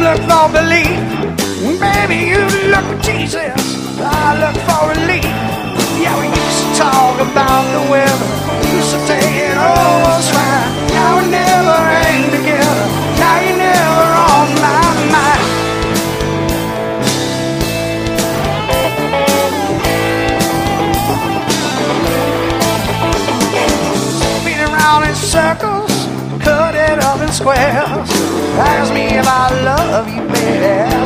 look for belief. Baby, you look for Jesus. I look for relief. Yeah, we used to talk about the weather. Used to take it all was fine. Now we never hang together. Now you're never on my mind. Spin around in circles, cut it up in squares. Ask me if I love you, baby.